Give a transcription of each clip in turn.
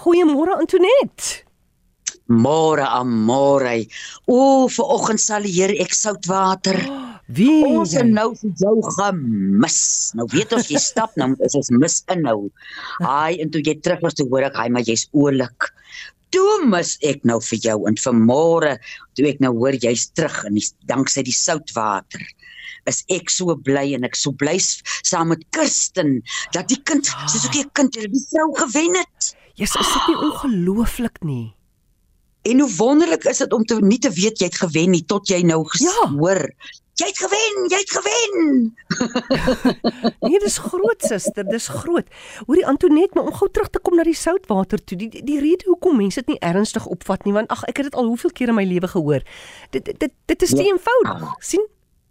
Goeiemôre Antoinette. Môre, amore. Vanoggend salieer ek soutwater. Wie? Ons het nou vir jou gemis. Nou weet ons jy stap, nou is ons mis inhou. En toe jy terug was, toe hoor ek, maar jy's oulik. Toe mis ek nou vir jou, en vanmôre, toe ek nou hoor jy's terug, en danksy die soutwater, is ek so bly, en ek so bly saam met Kirsten, dat die kind, soos ook die kind, die vrou gewen het. Yes, is dit nie ongelooflik nie? En hoe wonderlik is dit om nie te weet jy het gewen nie, tot jy nou hoor. Jy het gewen! Nee, dis groot, suster, dis groot. Hoorie Antoinette, maar om gou terug te kom na die soutwater toe, die rede hoekom mense dit nie ernstig opvat nie, want ek het dit al hoeveel keer in my lewe gehoor. Dit is nie eenvoudig, sien?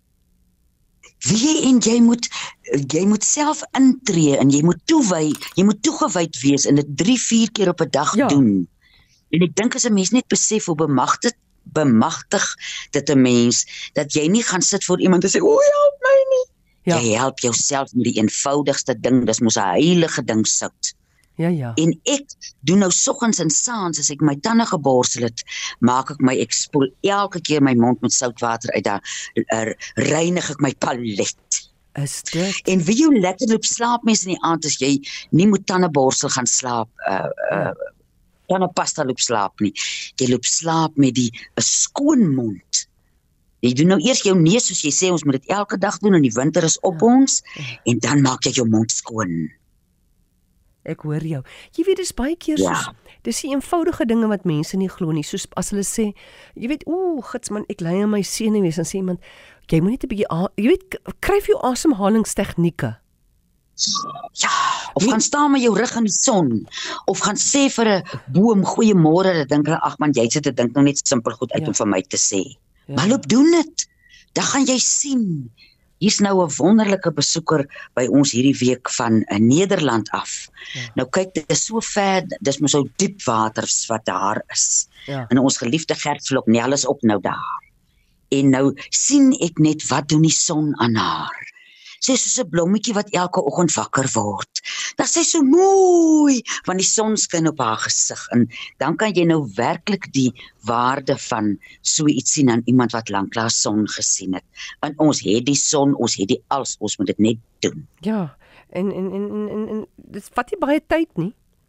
En jy moet self intree, en jy moet toegewyd wees, en dit 3-4 keer op 'n dag doen. En ek dink as 'n mens net besef hoe bemagtig dit 'n mens, dat jy nie gaan sit voor iemand en sê, help my nie. Ja. Jy help jouself met die eenvoudigste ding, dis mos 'n heilige ding, sout. Ja. En ek doen nou soggens en saans, as ek my tande geborsel het, ek spoel elke keer my mond met soutwater uit, daar reinig ek my palet. Is dit? En wie jou lekker loop slaap mens in die aand, as jy nie moet tandeborsel gaan slaap, tandepasta loop slaap nie. Jy loop slaap met 'n skoon mond. Jy doen nou eers jou neus, soos jy sê, ons moet dit elke dag doen, en die winter is op ons, en dan maak jy jou mond skoon. Ek hoor jou. Jy weet, dis baie keer soos, dis die eenvoudige dinge wat mense nie glo nie, soos as hulle sê, jy weet, gits man, ek ly aan my senuwees, en sê iemand, jy moet net 'n bietjie, jy weet, kryf jou asemhalingstegnieke. Ja, of gaan staan met jou rug in die son, of gaan sê vir 'n boom, goeiemôre, dan dink hulle, ag man, jy sit te dink nou net simpel goed uit om vir my te sê. Maar loop doen dit, dan gaan jy sien. Hier's nou 'n wonderlike besoeker by ons hierdie week van Nederland af. Nou kyk, dit is so ver, dis mos so diep waters wat daar is. En ons geliefde Gert Vloknel is ook nou daar. En nou sien ek net, wat doen die son aan haar? Sy is soos 'n blommetjie wat elke oggend wakker word. Dat sy so mooi, want die son skyn op haar gesig, en dan kan jy nou werklik die waarde van so iets sien aan iemand wat lanklaas son gesien het. En ons het die son, ons het die alles, ons moet dit net doen. Ja, en dit vat nie baie tyd nie.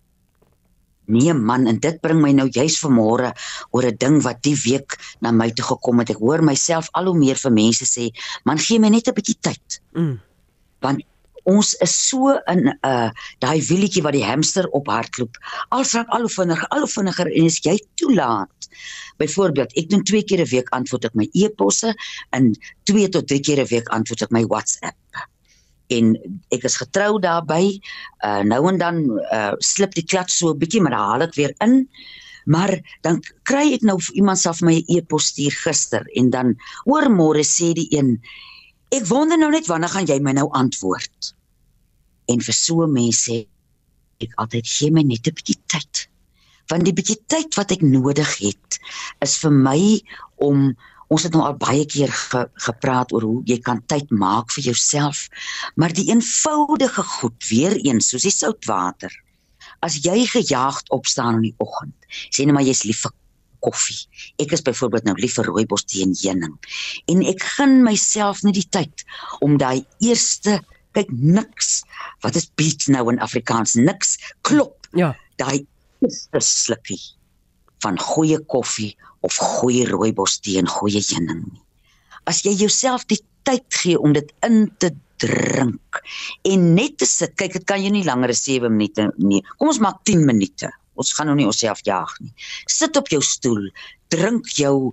Nee man, en dit bring my nou juist vanmôre oor 'n ding wat die week na my toe gekom het. Ek hoor myself al hoe meer vir mense sê, man, gee my net 'n bietjie tyd. Want ons is so in daai wielietjie wat die hamster ophardloop. Alles raak al hoe vinniger, en as jy toelaat. Byvoorbeeld, ek doen 2 keer 'n week antwoord ek my e-posse, en 2 tot 3 keer 'n week antwoord ek my WhatsApp. En ek is getrou daarby, nou en dan slip die klats so 'n bietjie, maar dan haal ek weer in. Maar dan kry ek nou, iemand sal vir my 'n e-pos stuur gister, en dan oormôre sê die een, ek wonder nou net, wanneer gaan jy my nou antwoord? En vir so mense sê ek altyd, gee my net 'n bietjie tyd. Want die bietjie tyd wat ek nodig het, is vir my om, ons het nou al baie keer gepraat oor hoe jy kan tyd maak vir jouself, maar die eenvoudige goed, weer eens, soos die soutwater. As jy gejaagd opstaan in die oggend, sê nou maar jy's lief vir koffie. Ek is byvoorbeeld nou lief vir rooibos tee en heuning. En ek gun myself net die tyd om daai eerste, kyk, niks, wat is beat nou in Afrikaans, niks klop, daai eerste slukkie van goeie koffie of goeie rooibos tee en goeie heuning nie. As jy jouself die tyd gee om dit in te drink en net te sit, kyk, dit kan jy nie langer as 7 minute nie. Kom ons maak 10 minute. Ons gaan nou nie onsself jaag nie. Sit op jou stoel, drink jou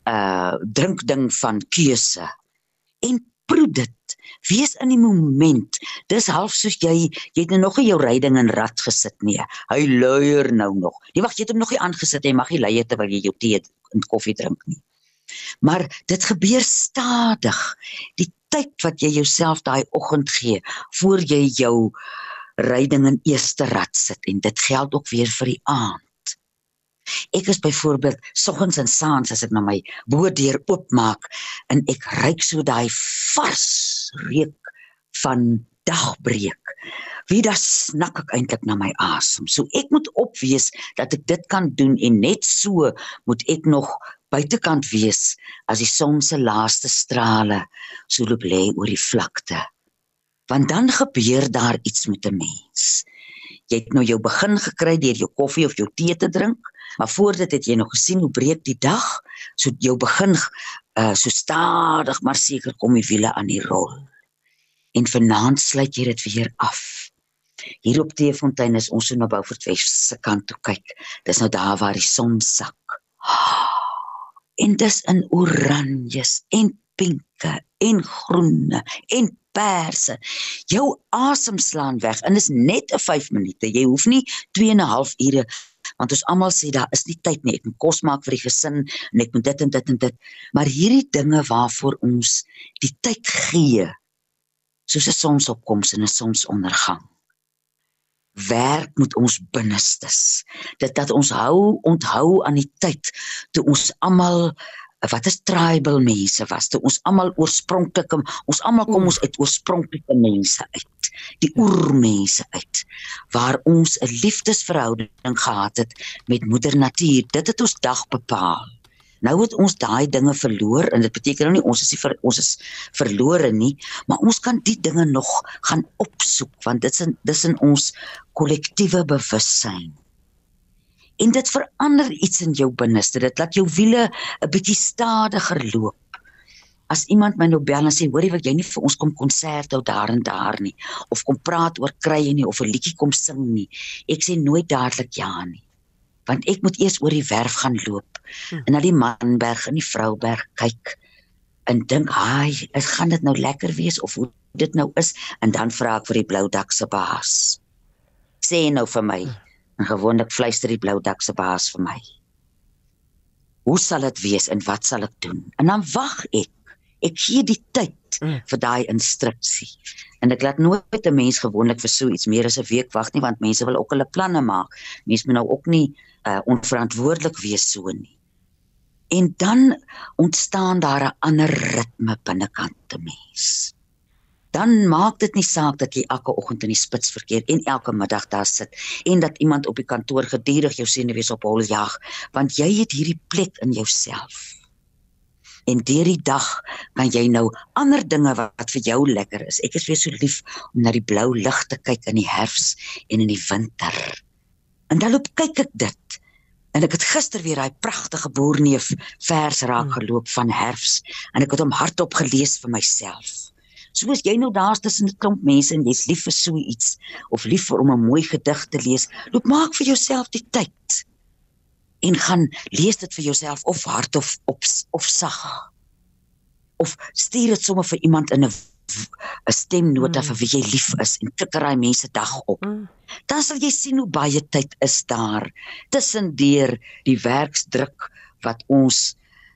drinkding van keuse en proe dit. Wees in die moment. Dis half soos jy het nou nog nie jou ryding in rad gesit nie. Hy luier nou nog. Nee, wag, jy het hom nog nie aangesit, jy mag nie luier terwyl jy jou tee en koffie drink nie. Maar dit gebeur stadig. Die tyd wat jy jouself daai oggend gee, voor jy jou ryding in eerste rad sit, en dit geld ook weer vir die aand. Ek is byvoorbeeld, soggens en saans, as ek nou my boordeur oopmaak, en ek ruik so daai vars reuk van dagbreek, Wie daar snak ek eintlik na my asem. So ek moet opwees dat ek dit kan doen en net so moet ek nog buitekant wees as die son se laaste strale so loop lê oor die vlakte. Want dan gebeur daar iets met 'n mens. Jy het nou jou begin gekry deur jou koffie of jou tee te drink, maar voor dit het jy nog gesien hoe breek die dag, so jou begin so stadig maar seker kom die wiele aan die rol. En vanaand sluit jy dit weer af. Hier op Teefontein is ons so na Beaufort West se kant toe kyk. Dis nou daar waar die son sak. En dis in oranjes en pinke en groene en perse. Jou asem slaan weg en is net 'n 5 minute. Jy hoef nie 2,5 ure, want ons almal sê daar is nie tyd nie. Ek moet kos maak vir die gesin en ek moet dit en dit en dit. Maar hierdie dinge waarvoor ons die tyd gee, soos 'n sonsopkoms en 'n sonsondergang. Werk met ons binnestes. Dit dat ons onthou aan die tyd toe ons almal wat is tribal mense was, toe ons almal oorspronklike, ons almal kom ons uit oorspronklike mense uit, die oermense uit, waar ons 'n liefdesverhouding gehad het met moeder natuur. Dit het ons dag bepaal. Nou het ons daai dinge verloor en dit beteken nou nie ons is verlore nie, maar ons kan die dinge nog gaan opsoek want dis in ons kollektiewe bewussyn. En dit verander iets in jou binneste, dit laat jou wiele 'n bietjie stadiger loop. As iemand my nou bel en sê, hoorie, wil jy nie vir ons kom konsert hou daar en daar nie, of kom praat oor krye nie, of 'n liedjie kom sing nie, ek sê nooit dadelik ja nie. Want ek moet eers oor die werf gaan loop, en na die Manberg en die Vrouberg kyk, en dink, gaan dit nou lekker wees, of hoe dit nou is, en dan vra ek vir die Blaudak se baas. Sê nou vir my, en gewoonlik fluister die Blaudak se baas vir my. Hoe sal dit wees, en wat sal ek doen? En dan wag ek gee die tyd vir daai instruksie. En ek laat nooit 'n mens gewoonlik vir so iets meer as 'n week wag nie, want mense wil ook hulle planne maak. Mense moet nou ook nie onverantwoordelik wees so nie. En dan ontstaan daar 'n ander ritme binnekant te mens. Dan maak dit nie saak dat jy elke oggend in die spitsverkeer en elke middag daar sit en dat iemand op die kantoor gedurig jou senuwees op hol jaag, want jy het hierdie plek in jouself. En deur die dag kan jy nou ander dinge wat vir jou lekker is. Ek is weer so lief om na die blou lig te kyk in die herfs en in die winter. En dan kyk ek dit. En ek het gister weer daai pragtige boerneef vers raak geloop van herfs. En ek het hom hardop gelees vir myself. Soos jy nou daar tussen 'n klomp mense en jy's lief vir so iets, of lief vir om 'n mooi gedig te lees, loop maak vir jouself die tyd. En gaan lees dit vir jouself of hard of sag. Of stuur dit sommer vir iemand in 'n stemnota vir wie jy lief is en tik daai mense dag op. Dan sal jy sien hoe baie tyd is daar tussendeur die werksdruk wat ons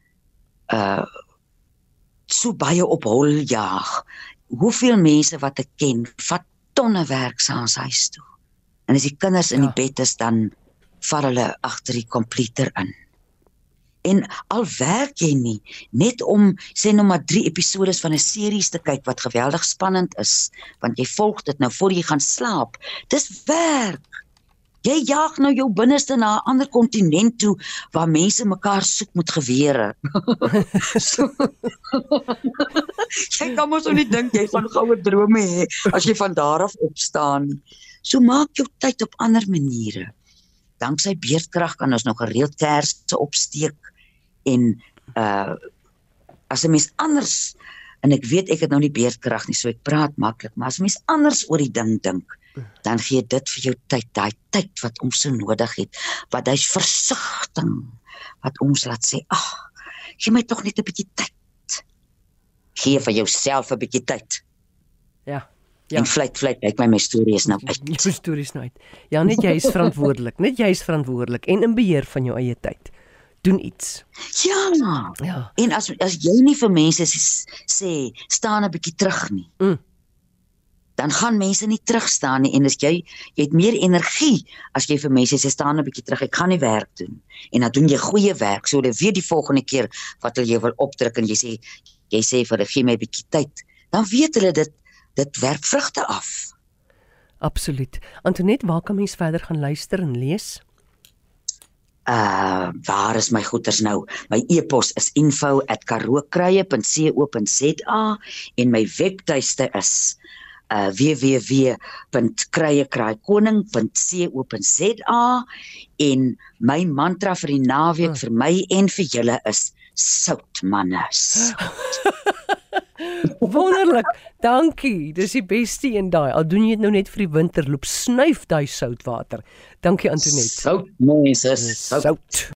so baie op hol jaag. Hoeveel mense wat ek ken, vat tonne werk saans huis toe. En as die kinders in die bed is, dan val hulle agter die komputer in. En al werk jy nie, net om, sê nou maar 3 episodes van 'n series te kyk, wat geweldig spannend is, want jy volg dit nou voor jy gaan slaap, dis werk. Jy jaag nou jou binneste na 'n ander kontinent toe, waar mense mekaar soek met gewere. So, jy kan mos nie dink jy gaan goue drome hê, as jy van daar af opstaan. So maak jou tyd op ander maniere. Danksy beerdkrag kan ons nog gereeld kersse opsteek, en as 'n mens anders, en ek weet ek het nou nie beerdkrag nie, so ek praat maklik, maar as 'n mens anders oor die ding dink, dan gee dit vir jou tyd, daai tyd wat ons so nodig het, wat hy versigtiging, wat ons laat sê, gee my tog net 'n bietjie tyd. Gee vir jouself 'n bietjie tyd. Ja. En vleit, kyk my storie is nou uit. Jou storie is nou uit. Ja, net jy is verantwoordelik, en in beheer van jou eie tyd. Doen iets. Ja. En as jy nie vir mense sê, staan 'n bietjie terug nie, dan gaan mense nie terugstaan nie, en as jy het meer energie, as jy vir mense sê, staan 'n bietjie terug, ek gaan nie werk doen, en dan doen jy goeie werk, so hulle weet die volgende keer, wat hulle jou wil opdruk, en jy sê vir hulle, gee my 'n bietjie tyd, dan weet hulle dit werk vrugte af. Absoluut. Antoinette, waar kan mens verder gaan luister en lees? Waar is my goeders nou? My e-pos is info@karookruie.co.za en my webtuiste is www.kruiekraaikoning.co.za en my mantra vir die naweek vir my en vir julle is sout manne. Wonderlik. Dankie. Dis die beste een daai. Al doen jy dit nou net vir die winterloop, snuif daai soutwater. Dankie Antoinette. Sout mense, sout.